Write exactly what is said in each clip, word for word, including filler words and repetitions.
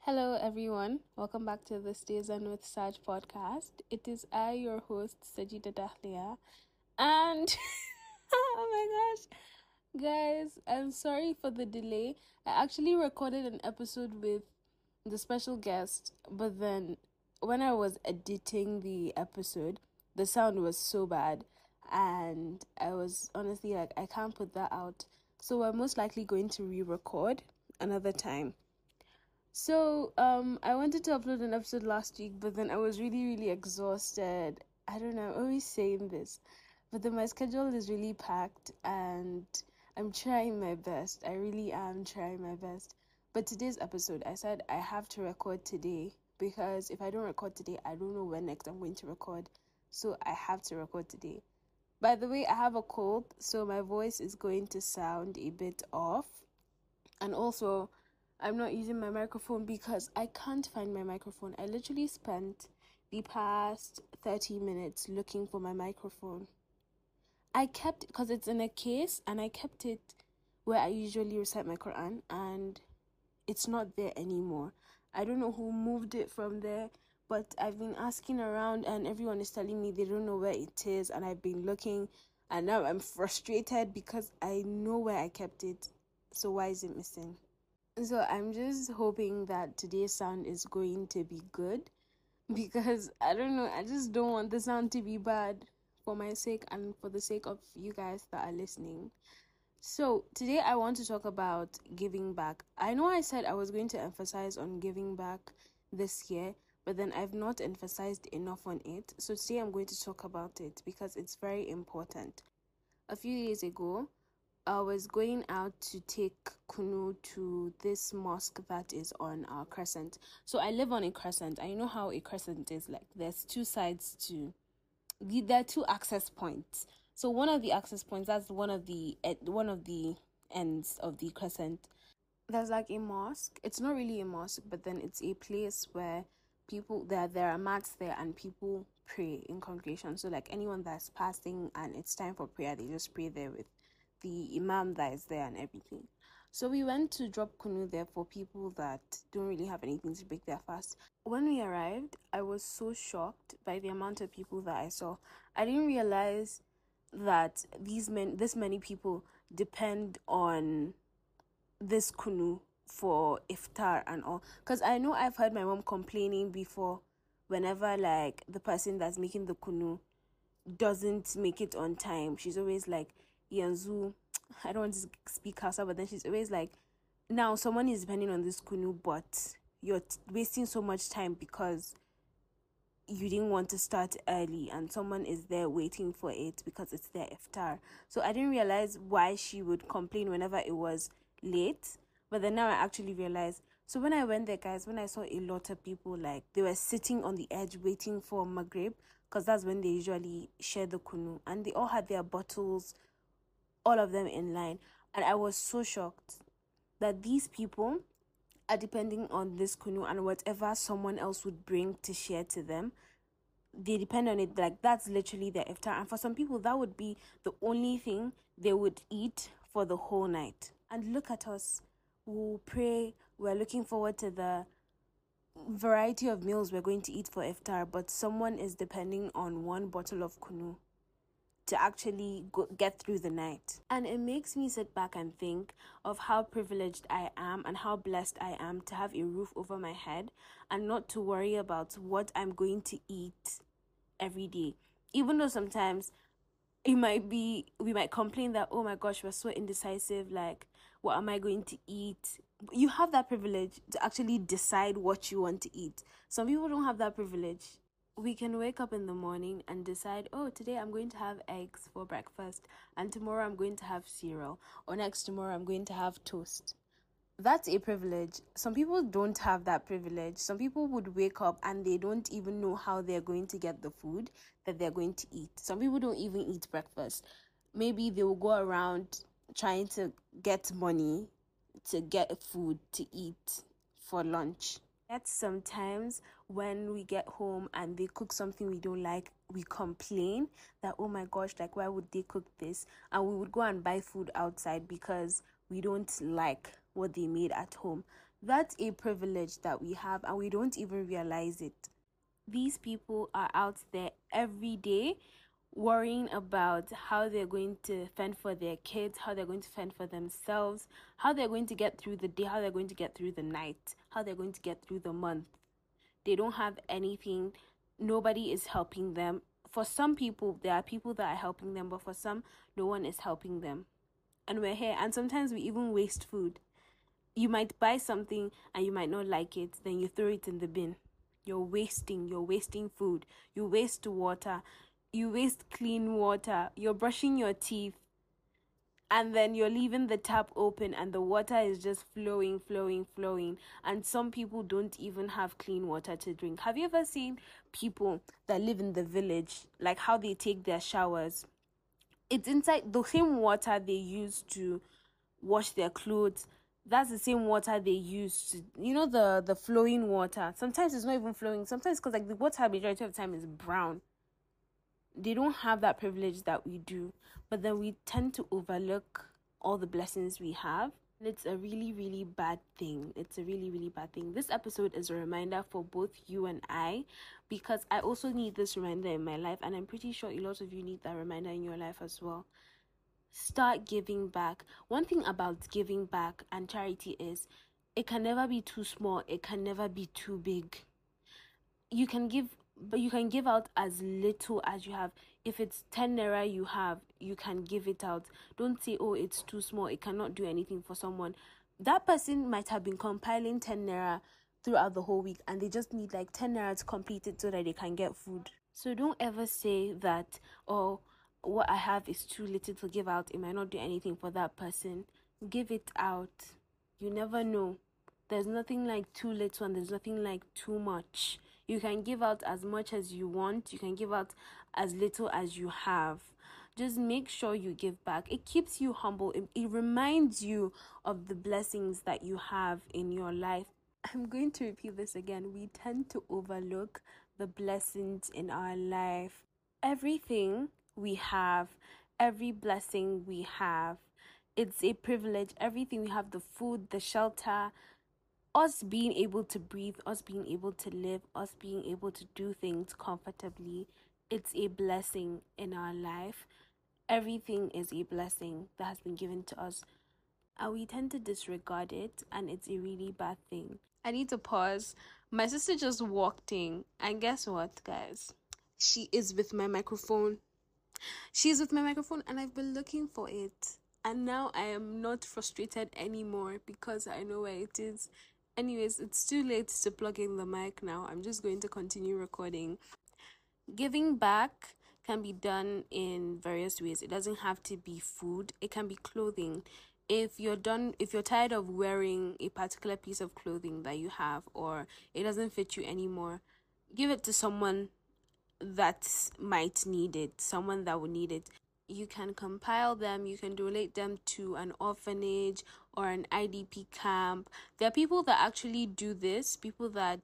Hello, everyone. Welcome back to the Stays On with Saj podcast. It is I, your host, Sajida Dahlia. And, oh my gosh, guys, I'm sorry for the delay. I actually recorded an episode with the special guest, but then when I was editing the episode, the sound was so bad. And I was honestly like, I can't put that out. So we're most likely going to re record another time. So, um, I wanted to upload an episode last week, but then I was really, really exhausted. I don't know, I'm always saying this, but then my schedule is really packed and I'm trying my best. I really am trying my best. But today's episode, I said I have to record today because if I don't record today, I don't know when next I'm going to record. So I have to record today. By the way, I have a cold, so my voice is going to sound a bit off. And also, I'm not using my microphone because I can't find my microphone. I literally spent the past thirty minutes looking for my microphone. I kept, because it's in a case, and I kept it where I usually recite my Quran, and it's not there anymore. I don't know who moved it from there, but I've been asking around, and everyone is telling me they don't know where it is, and I've been looking, and now I'm frustrated because I know where I kept it. So why is it missing? So I'm just hoping that today's sound is going to be good because I don't know, I just don't want the sound to be bad for my sake and for the sake of you guys that are listening. So today I want to talk about giving back. I know I said I was going to emphasize on giving back this year, but then I've not emphasized enough on it. So today I'm going to talk about it because it's very important. A few days ago, I was going out to take Kunu to this mosque that is on our crescent. So I live on a crescent. I know how a crescent is like. There's two sides to, there are two access points. So one of the access points, that's one of the one of the ends of the crescent. There's like a mosque. It's not really a mosque, but then it's a place where people there there are mats there and people pray in congregation. So like anyone that's fasting and it's time for prayer, they just pray there with the imam that is there and everything. So we went to drop Kunu there for people that don't really have anything to break their fast. When we arrived, I was so shocked by the amount of people that I saw. I didn't realize that these men, this many people depend on this Kunu for iftar and all. Because I know I've heard my mom complaining before whenever like the person that's making the Kunu doesn't make it on time. She's always like, Yanzu, I don't want to speak Hausa, but then she's always like, now someone is depending on this Kunu, but you're t- wasting so much time because you didn't want to start early and someone is there waiting for it because it's their iftar. So I didn't realize why she would complain whenever it was late, but then now I actually realized. So when I went there, guys, when I saw a lot of people, like they were sitting on the edge waiting for Maghrib, because that's when they usually share the Kunu, and they all had their bottles, all of them in line. And I was so shocked that these people are depending on this Kunu and whatever someone else would bring to share to them. They depend on it. Like that's literally their iftar. And for some people, that would be the only thing they would eat for the whole night. And look at us. We'll pray. We're looking forward to the variety of meals we're going to eat for iftar. But someone is depending on one bottle of Kunu to actually go, get through the night. And it makes me sit back and think of how privileged I am and how blessed I am to have a roof over my head and not to worry about what I'm going to eat every day. Even though sometimes it might be, we might complain that, oh my gosh, we're so indecisive, like, what am I going to eat? You have that privilege to actually decide what you want to eat. Some people don't have that privilege. We can wake up in the morning and decide, oh, today I'm going to have eggs for breakfast, and tomorrow I'm going to have cereal, or next tomorrow I'm going to have toast. That's a privilege. Some people don't have that privilege. Some people would wake up and they don't even know how they're going to get the food that they're going to eat. Some people don't even eat breakfast. Maybe they will go around trying to get money to get food to eat for lunch. Yet sometimes when we get home and they cook something we don't like, we complain that, oh my gosh, like why would they cook this? And we would go and buy food outside because we don't like what they made at home. That's a privilege that we have, and we don't even realize it. These people are out there every day worrying about how they're going to fend for their kids, how they're going to fend for themselves, how they're going to get through the day, how they're going to get through the night, how they're going to get through the month. They don't have anything. Nobody is helping them. For some people, there are people that are helping them, but for some, no one is helping them. And we're here, and sometimes we even waste food. You might buy something and you might not like it, then you throw it in the bin. You're wasting, you're wasting food. You waste water. You waste clean water. You're brushing your teeth. And then you're leaving the tap open and the water is just flowing, flowing, flowing. And some people don't even have clean water to drink. Have you ever seen people that live in the village, like how they take their showers? It's inside the same water they use to wash their clothes. That's the same water they use to, you know, the, the flowing water. Sometimes it's not even flowing. Sometimes because like the water majority of the time is brown. They don't have that privilege that we do, but then we tend to overlook all the blessings we have. And it's a really, really bad thing. It's a really, really bad thing. This episode is a reminder for both you and I, because I also need this reminder in my life, and I'm pretty sure a lot of you need that reminder in your life as well. Start giving back. One thing about giving back and charity is it can never be too small. It can never be too big. You can give, but you can give out as little as you have. If it's ten naira you have, you can give it out. Don't say, oh, it's too small, it cannot do anything for someone. That person might have been compiling ten naira throughout the whole week, and they just need like ten naira to complete it so that they can get food. So don't ever say that, oh, what I have is too little to give out, it might not do anything for that person. Give it out. You never know. There's nothing like too little and there's nothing like too much. You can give out as much as you want. You can give out as little as you have. Just make sure you give back. It keeps you humble. It, it reminds you of the blessings that you have in your life. I'm going to repeat this again. We tend to overlook the blessings in our life. Everything we have, every blessing we have, it's a privilege. Everything we have, the food, the shelter, us being able to breathe, us being able to live, us being able to do things comfortably, it's a blessing in our life. Everything is a blessing that has been given to us, and we tend to disregard it, and it's a really bad thing. I need to pause. My sister just walked in, and guess what, guys? She is with my microphone. She's with my microphone, and I've been looking for it. And now I am not frustrated anymore because I know where it is. Anyways, it's too late to plug in the mic now. I'm just going to continue recording. Giving back can be done in various ways. It doesn't have to be food. It can be clothing. If you're done, if you're tired of wearing a particular piece of clothing that you have, or it doesn't fit you anymore, give it to someone that might need it, someone that would need it. You can compile them, you can donate them to an orphanage or an I D P camp. There are people that actually do this, people that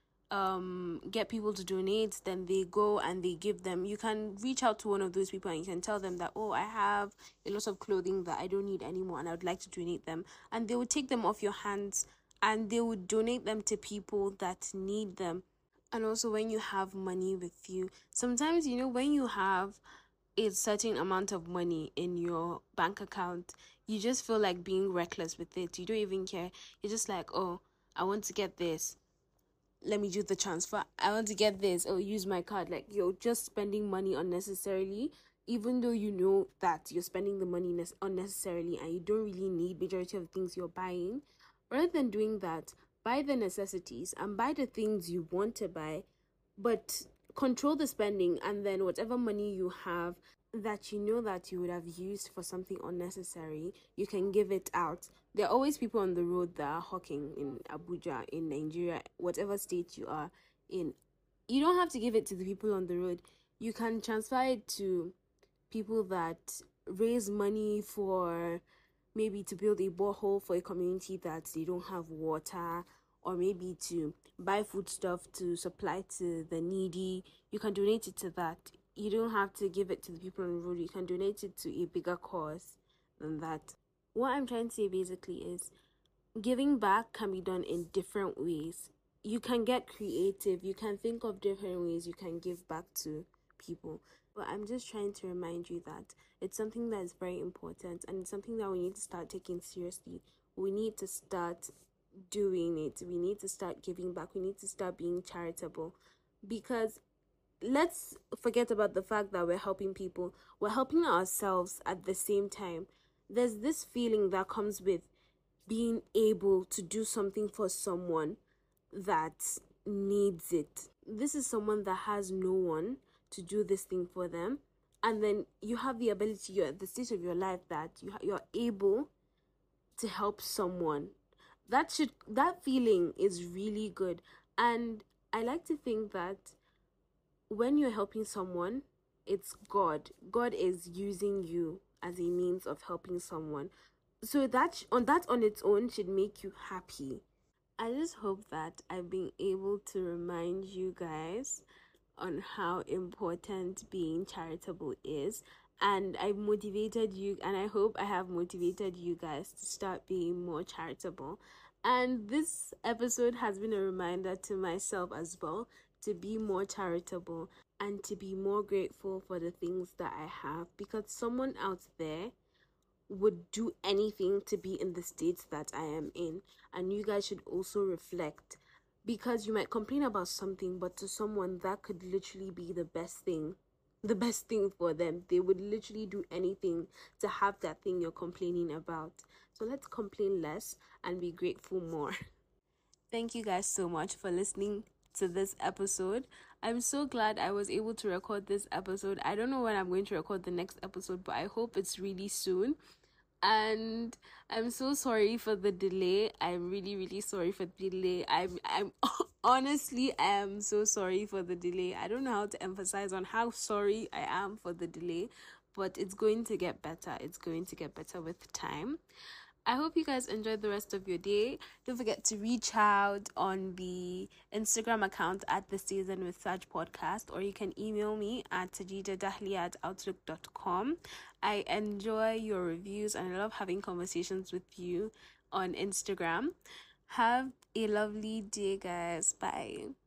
um get people to donate, then they go and they give them. You can reach out to one of those people and you can tell them that, oh, I have a lot of clothing that I don't need anymore and I would like to donate them, and they would take them off your hands and they would donate them to people that need them. And also, when you have money with you, sometimes, you know, when you have a certain amount of money in your bank account, you just feel like being reckless with it. You don't even care. You're just like, oh, I want to get this, let me do the transfer. I want to get this, oh, use my card. Like, you're just spending money unnecessarily, even though you know that you're spending the money ne- unnecessarily and you don't really need majority of the things you're buying. Rather than doing that, buy the necessities and buy the things you want to buy, but control the spending, and then whatever money you have that you know that you would have used for something unnecessary, you can give it out. There are always people on the road that are hawking in Abuja, in Nigeria, whatever state you are in. You don't have to give it to the people on the road. You can transfer it to people that raise money for maybe to build a borehole for a community that they don't have water, or maybe to buy food stuff to supply to the needy. You can donate it to that. You don't have to give it to the people on the road. You can donate it to a bigger cause than that. What I'm trying to say basically is, giving back can be done in different ways. You can get creative, you can think of different ways you can give back to people. But I'm just trying to remind you that it's something that is very important, and it's something that we need to start taking seriously. We need to start doing it. We need to start giving back. We need to start being charitable, because let's forget about the fact that we're helping people. We're helping ourselves at the same time. There's this feeling that comes with being able to do something for someone that needs it. This is someone that has no one to do this thing for them, and then you have the ability, you're at the stage of your life that you ha- you're able to help someone. That should that feeling is really good. And I like to think that when you're helping someone, it's God. God is using you as a means of helping someone. So that on that on its own should make you happy. I just hope that I've been able to remind you guys on how important being charitable is, and I motivated you, and I hope I have motivated you guys to start being more charitable. And this episode has been a reminder to myself as well to be more charitable and to be more grateful for the things that I have, because someone out there would do anything to be in the state that I am in. And you guys should also reflect, because you might complain about something, but to someone that could literally be the best thing, the best thing for them. They would literally do anything to have that thing you're complaining about. So let's complain less and be grateful more. Thank you guys so much for listening to this episode. I'm so glad I was able to record this episode. I don't know when I'm going to record the next episode, but I hope it's really soon. And I'm so sorry for the delay. I'm really, really sorry for the delay. I'm, I'm honestly, I am so sorry for the delay. I don't know how to emphasize on how sorry I am for the delay, but it's going to get better. It's going to get better with time. I hope you guys enjoyed the rest of your day. Don't forget to reach out on the Instagram account at the Season with Saj podcast, or you can email me at sajidadahlia at outlook dot com. I enjoy your reviews and I love having conversations with you on Instagram. Have a lovely day, guys. Bye.